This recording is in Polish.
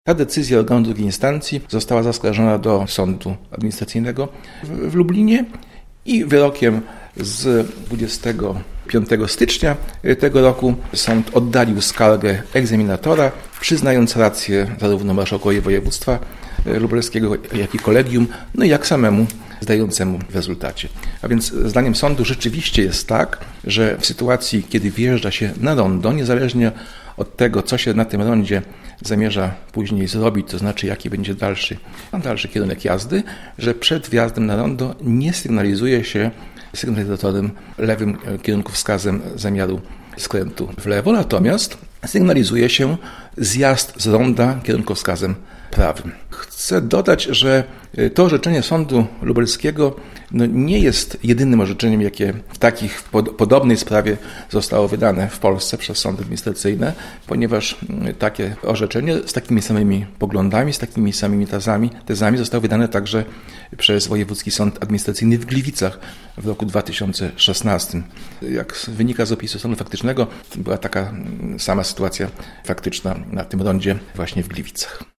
Ta decyzja organu drugiej instancji została zaskarżona do Sądu Administracyjnego w Lublinie i wyrokiem z 25 stycznia tego roku sąd oddalił skargę egzaminatora, przyznając rację zarówno marszałkowi województwa lubelskiego, jak i kolegium, jak samemu zdającemu w rezultacie. A więc zdaniem sądu rzeczywiście jest tak, że w sytuacji, kiedy wjeżdża się na rondo, niezależnie od tego, co się na tym rondzie zamierza później zrobić, to znaczy jaki będzie dalszy kierunek jazdy, że przed wjazdem na rondo nie sygnalizuje się sygnalizatorem lewym kierunkowskazem zamiaru skrętu w lewo, natomiast sygnalizuje się zjazd z ronda kierunkowskazem prawym. Chcę dodać, że to orzeczenie Sądu Lubelskiego nie jest jedynym orzeczeniem, jakie w takich podobnej sprawie zostało wydane w Polsce przez sądy administracyjne, ponieważ takie orzeczenie z takimi samymi poglądami, z takimi samymi tezami zostało wydane także przez Wojewódzki Sąd Administracyjny w Gliwicach w roku 2016. Jak wynika z opisu stanu faktycznego, była taka sama sytuacja faktyczna na tym rondzie właśnie w Gliwicach.